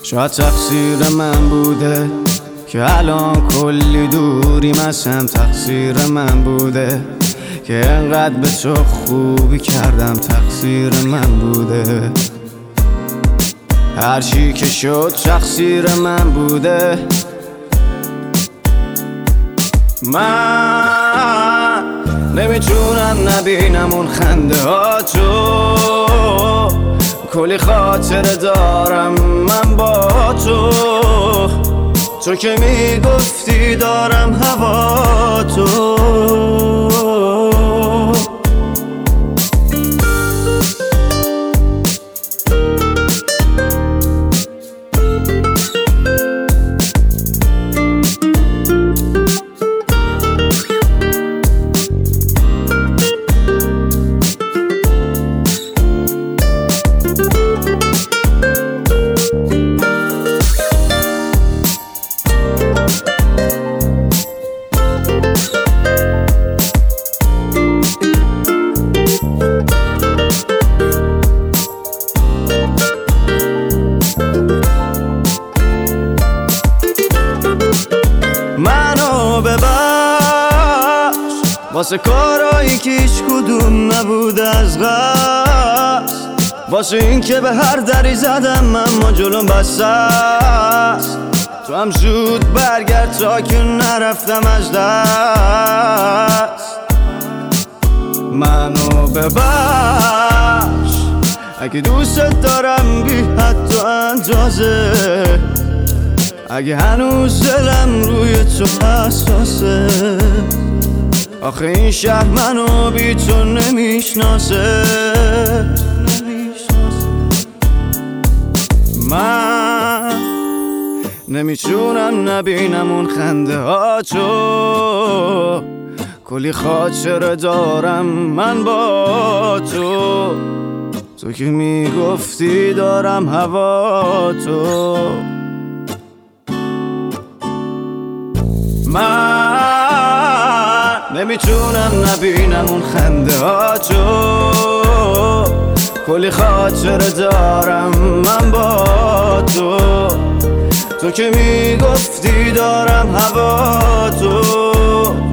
شاید تقصیر من بوده که الان کلی دوریم، اصلا تقصیر من بوده که انقدر به تو خوبی کردم، تقصیر من بوده. هر چی که شد تقصیر من بوده. من نمیتونم نبینم اون خنده ها تو، کلی خاطر دارم من با تو که میگفتی دارم هوا تو. منو ببخش واسه کارایی که هیچ کدوم نبود از قصد، واسه این که به هر دری زدم اما جلوم بسته است. تو هم زود برگرد تا که نرفتم از دست. منو ببخش اگه دوست دارم بی حد و اندازه، اگه هنوز دلم روی تو حساسه. آخه این شهر منو بی تو نمیشناسه. من نمیتونم نبینم اون خنده ها تو، کلی خاطره دارم من با تو که میگفتی دارم هوا تو. من نمیتونم نبینم اون خنده ها تو، کلی خاطره دارم من با تو که میگفتی دارم هوا تو.